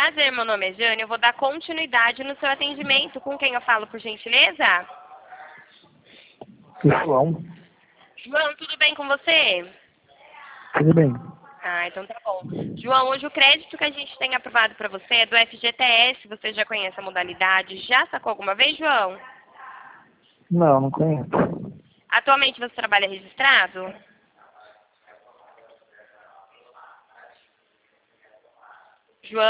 Prazer, meu nome é Jane. Eu vou dar continuidade no seu atendimento. Com quem eu falo, por gentileza? João, João, tudo bem com você? tudo bem? Ah, então tá bom. João, hoje o crédito que a gente tem aprovado para você é do FGTS. Você já conhece a modalidade? Já sacou alguma vez, João? Não, não conheço. Atualmente você trabalha registrado?